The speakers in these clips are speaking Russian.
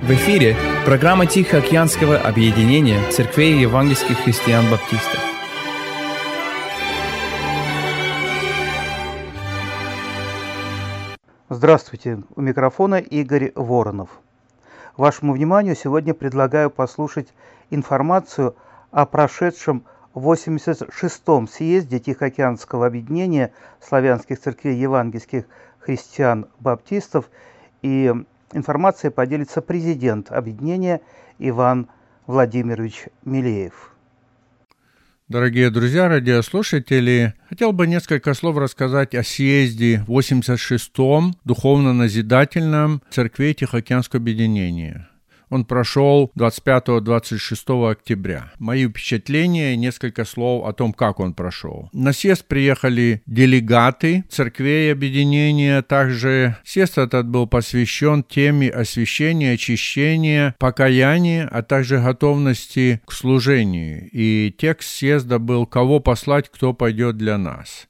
В эфире программа Тихоокеанского объединения церквей евангельских христиан-баптистов. Здравствуйте, у микрофона Игорь Воронов. Вашему вниманию сегодня предлагаю послушать информацию о прошедшем 86-м съезде Тихоокеанского объединения славянских церквей евангельских христиан-баптистов, и информацией поделится президент объединения Иван Владимирович Милеев. Дорогие друзья, радиослушатели, хотел бы несколько слов рассказать о съезде 86-м духовно-назидательном церквей Тихоокеанского объединения. Он прошел 25-26 октября. Мои впечатления и несколько слов о том, как он прошел. На съезд приехали делегаты церквей объединения. Также съезд этот был посвящен теме освящения, очищения, покаяния, а также готовности к служению. И текст съезда был «Кого послать, кто пойдет для нас».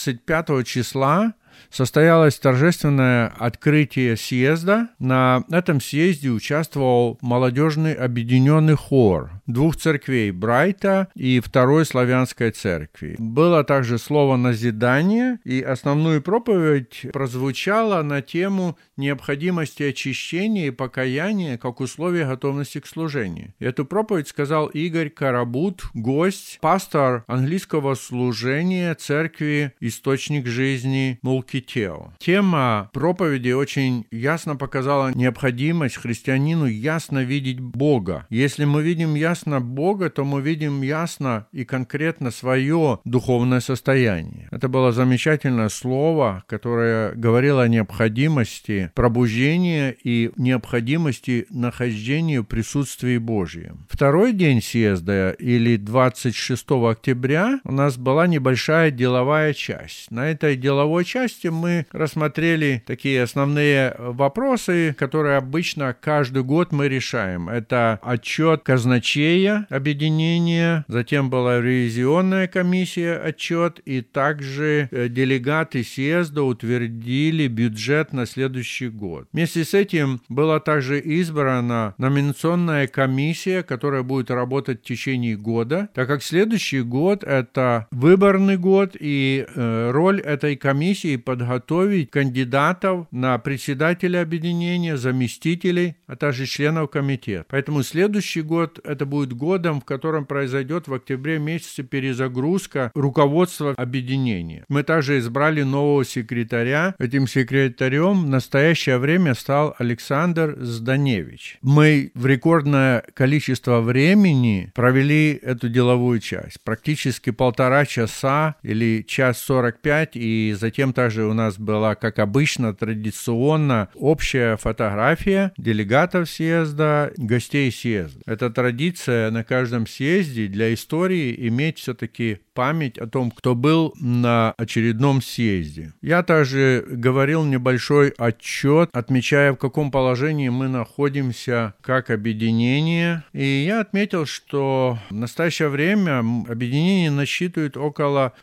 25 числа состоялось торжественное открытие съезда. На этом съезде участвовал молодежный объединенный хор двух церквей, Брайта и Второй Славянской церкви. Было также слово назидание, и основную проповедь прозвучала на тему необходимости очищения и покаяния как условия готовности к служению. Эту проповедь сказал Игорь Карабут, гость, пастор английского служения церкви «Источник жизни» Мулкитео. Тема проповеди очень ясно показала необходимость христианину ясно видеть Бога. Если мы видим ясно Бога, то мы видим ясно и конкретно свое духовное состояние. Это было замечательное слово, которое говорило о необходимости пробуждения и необходимости нахождения в присутствии Божьем. Второй день съезда, или 26 октября, у нас была небольшая деловая часть. На этой деловой части мы рассмотрели такие основные вопросы, которые обычно каждый год мы решаем. Это отчет казначея объединения, затем была ревизионная комиссия отчет, и также делегаты съезда утвердили бюджет на следующий год. Вместе с этим была также избрана номинационная комиссия, которая будет работать в течение года, так как следующий год это выборный год, и роль этой комиссии подготовить кандидатов на председателя объединения, заместителей, а также членов комитета. Поэтому следующий год это будет годом, в котором произойдет в октябре месяце перезагрузка руководства объединения. Мы также избрали нового секретаря. Этим секретарем в настоящее время стал Александр Зданевич. Мы в рекордное количество времени провели эту деловую часть. Практически 1,5 часа или 1:45, и затем также у нас была, как обычно, традиционно общая фотография делегатов съезда, гостей съезда. Это традиция на каждом съезде для истории иметь все-таки память о том, кто был на очередном съезде. Я также говорил небольшой отчет, отмечая, в каком положении мы находимся как объединение. И я отметил, что в настоящее время объединение насчитывает около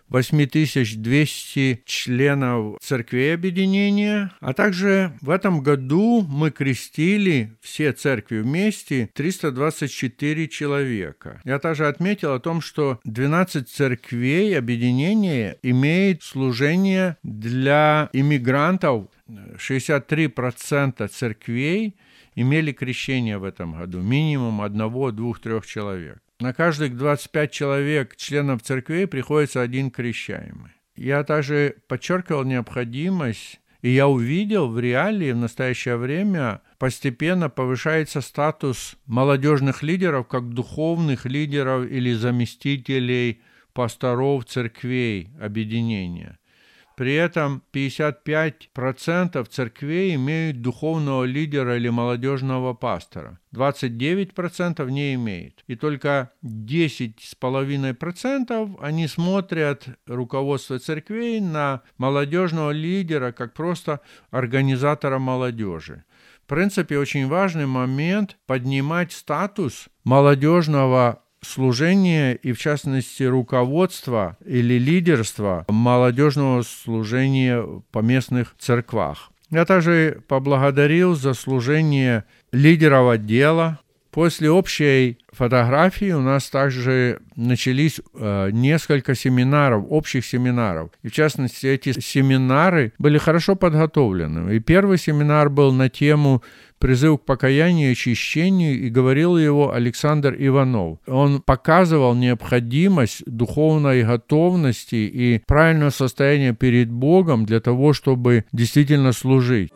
8200 членов церквей объединения, а также в этом году мы крестили все церкви вместе 324 человека. Я также отметил о том, что 12 церквей объединения имеет служение для иммигрантов. 63% церквей имели крещение в этом году, минимум 1, 2, 3 человек. На каждых 25 человек, членов церквей, приходится 1 крещаемый. Я также подчеркивал необходимость, и я увидел в реалии в настоящее время постепенно повышается статус молодежных лидеров, как духовных лидеров или заместителей пасторов церквей объединения. При этом 55% церквей имеют духовного лидера или молодежного пастора, 29% не имеют. И только 10,5% они смотрят руководство церквей на молодежного лидера как просто организатора молодежи. В принципе, очень важный момент поднимать статус молодежного служения и, в частности, руководства или лидерства молодежного служения в поместных церквах. Я также поблагодарил за служение лидеров отдела. После общей фотографии у нас также начались несколько семинаров, общих семинаров. И в частности, эти семинары были хорошо подготовлены. И первый семинар был на тему «Призыв к покаянию и очищению», и говорил его Александр Иванов. Он показывал необходимость духовной готовности и правильного состояния перед Богом для того, чтобы действительно служить.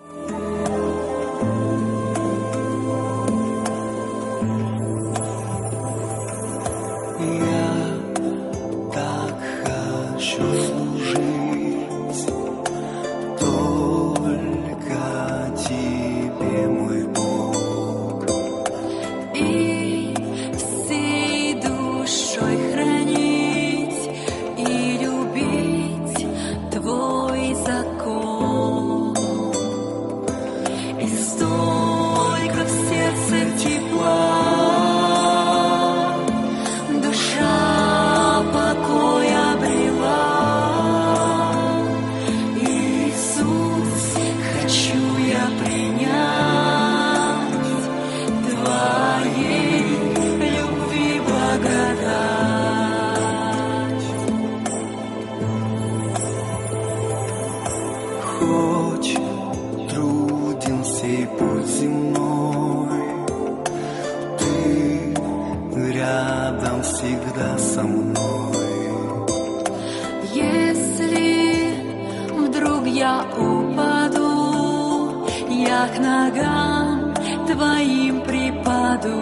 К ногам Твоим припаду,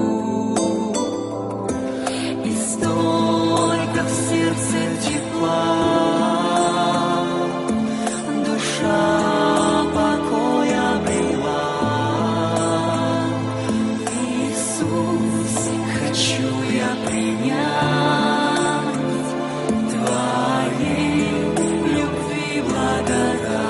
и столько в сердце тепла, душа покоя обрела. Иисус, хочу я принять Твоей любви благодать.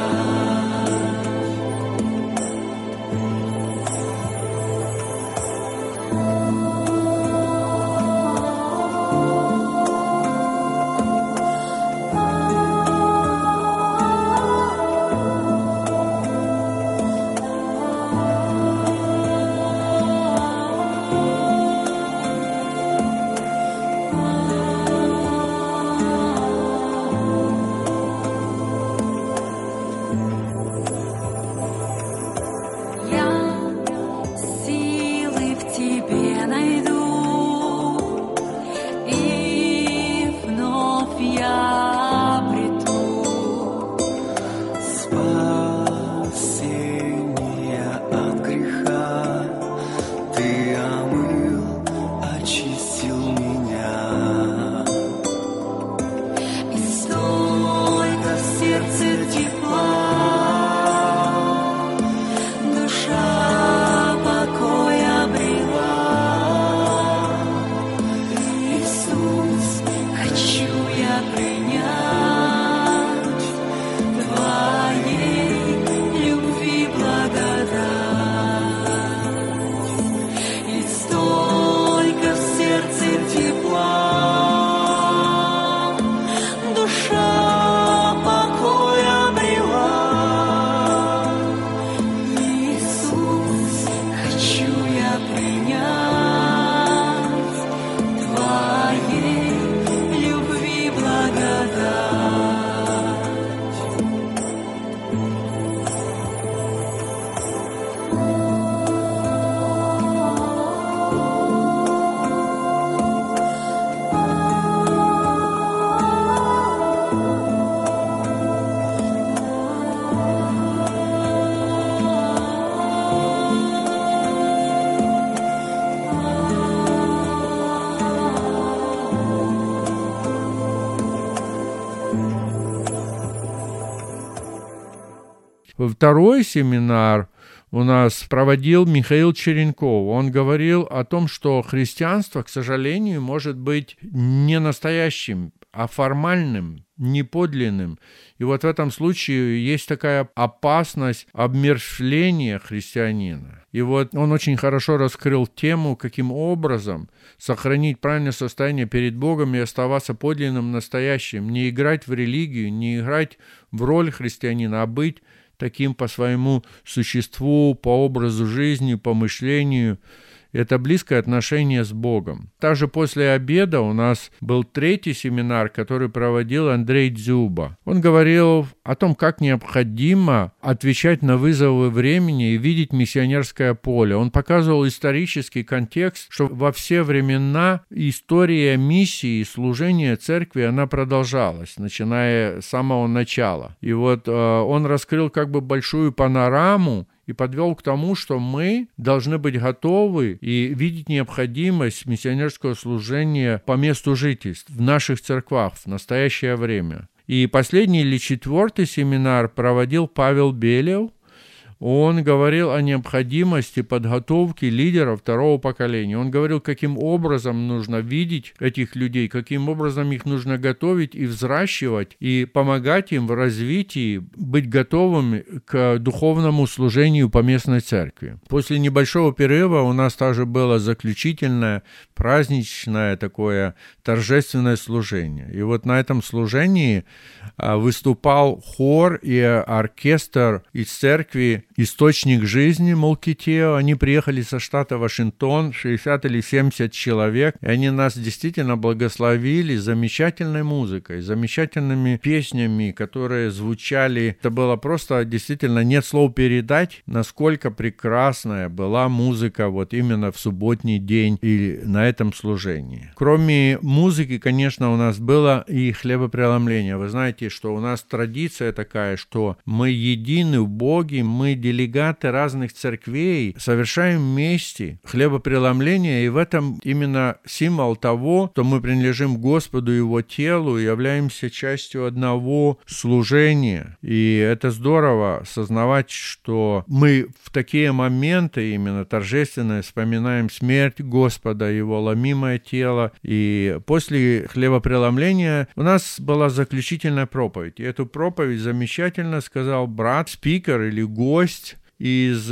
Второй семинар у нас проводил Михаил Черенков. Он говорил о том, что христианство, к сожалению, может быть не настоящим, а формальным, неподлинным. И вот в этом случае есть такая опасность обмерщвления христианина. И вот он очень хорошо раскрыл тему, каким образом сохранить правильное состояние перед Богом и оставаться подлинным, настоящим, не играть в религию, не играть в роль христианина, а быть таким по своему существу, по образу жизни, по мышлению. Это близкое отношение с Богом. Также после обеда у нас был третий семинар, который проводил Андрей Дзюба. Он говорил о том, как необходимо отвечать на вызовы времени и видеть миссионерское поле. Он показывал исторический контекст, что во все времена история миссии и служения церкви, она продолжалась, начиная с самого начала. И вот он раскрыл как бы большую панораму и подвел к тому, что мы должны быть готовы и видеть необходимость миссионерского служения по месту жительства в наших церквах в настоящее время. И последний или четвертый семинар проводил Павел Белев. Он говорил о необходимости подготовки лидеров второго поколения. Он говорил, каким образом нужно видеть этих людей, каким образом их нужно готовить и взращивать, и помогать им в развитии, быть готовым к духовному служению по местной церкви. После небольшого перерыва у нас также было заключительное, праздничное такое торжественное служение. И вот на этом служении выступал хор и оркестр из церкви «Источник жизни» Молкитео. Они приехали со штата Вашингтон, 60 или 70 человек, и они нас действительно благословили замечательной музыкой, замечательными песнями, которые звучали. Это было просто, действительно, нет слов передать, насколько прекрасная была музыка вот именно в субботний день и на этом служении. Кроме музыки, конечно, у нас было и хлебопреломление. Вы знаете, что у нас традиция такая, что мы едины в Боге, мы делегаты разных церквей, совершаем вместе хлебопреломление, и в этом именно символ того, что мы принадлежим Господу и Его телу, и являемся частью одного служения. И это здорово сознавать, что мы в такие моменты именно торжественные вспоминаем смерть Господа, Его ломимое тело. И после хлебопреломления у нас была заключительная проповедь. И эту проповедь замечательно сказал брат, спикер или гость из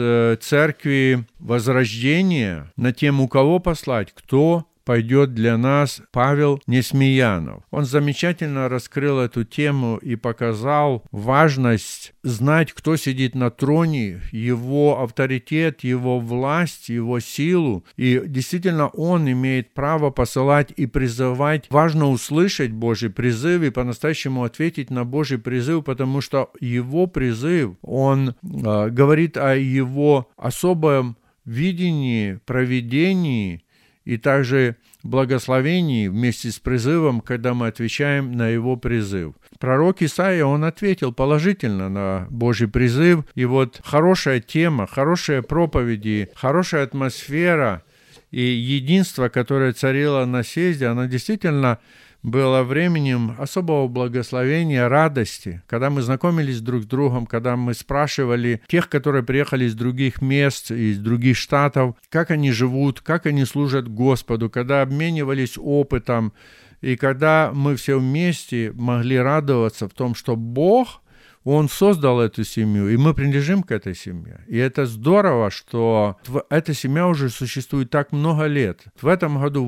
церкви Возрождения на тему «Кого послать? Кто пойдет для нас?» Павел Несмеянов. Он замечательно раскрыл эту тему и показал важность знать, кто сидит на троне, его авторитет, его власть, его силу. И действительно, он имеет право посылать и призывать. Важно услышать Божий призыв и по-настоящему ответить на Божий призыв, потому что его призыв, он говорит о его особом видении, провидении и также благословении вместе с призывом, когда мы отвечаем на его призыв. Пророк Исаия, он ответил положительно на Божий призыв. И вот хорошая тема, хорошие проповеди, хорошая атмосфера и единство, которое царило на съезде, оно действительно было временем особого благословения, радости, когда мы знакомились друг с другом, когда мы спрашивали тех, которые приехали из других мест, из других штатов, как они живут, как они служат Господу, когда обменивались опытом, и когда мы все вместе могли радоваться в том, что Бог, Он создал эту семью, и мы принадлежим к этой семье. И это здорово, что эта семья уже существует так много лет. В этом году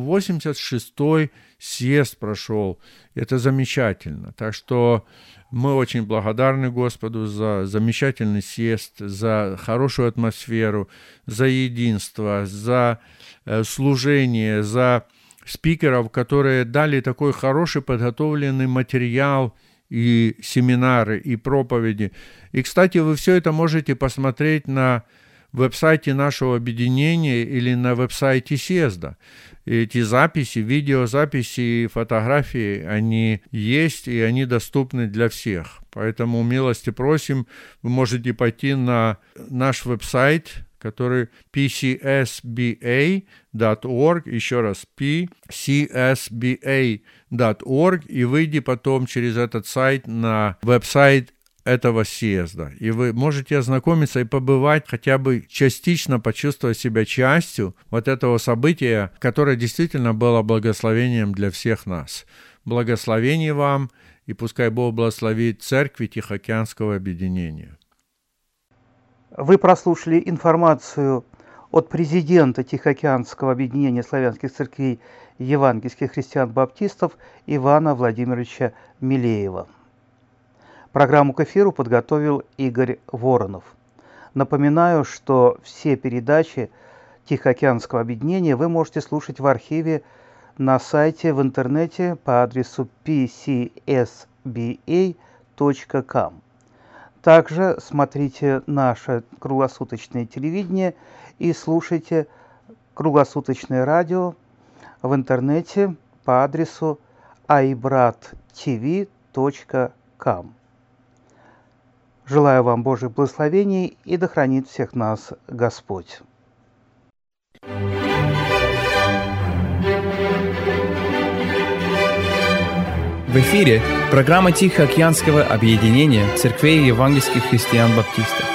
86-й съезд прошел. Это замечательно. Так что мы очень благодарны Господу за замечательный съезд, за хорошую атмосферу, за единство, за служение, за спикеров, которые дали такой хороший подготовленный материал, и семинары, и проповеди. И, кстати, вы все это можете посмотреть на веб-сайте нашего объединения или на веб-сайте съезда. Эти записи, видеозаписи, фотографии, они есть, и они доступны для всех. Поэтому милости просим, вы можете пойти на наш веб-сайт, который pcsba.org, еще раз, pcsba.org, и выйди потом через этот сайт на веб-сайт этого съезда. И вы можете ознакомиться и побывать, хотя бы частично почувствовать себя частью вот этого события, которое действительно было благословением для всех нас. Благословение вам, и пускай Бог благословит Церкви Тихоокеанского объединения. Вы прослушали информацию от президента Тихоокеанского объединения славянских церквей евангельских христиан-баптистов Ивана Владимировича Милеева. Программу к эфиру подготовил Игорь Воронов. Напоминаю, что все передачи Тихоокеанского объединения вы можете слушать в архиве на сайте в интернете по адресу pcsba.com. Также смотрите наше круглосуточное телевидение и слушайте круглосуточное радио в интернете по адресу ibrattv.com. Желаю вам Божьих благословений и да хранит всех нас Господь. В эфире программа Тихоокеанского объединения церквей евангельских христиан-баптистов.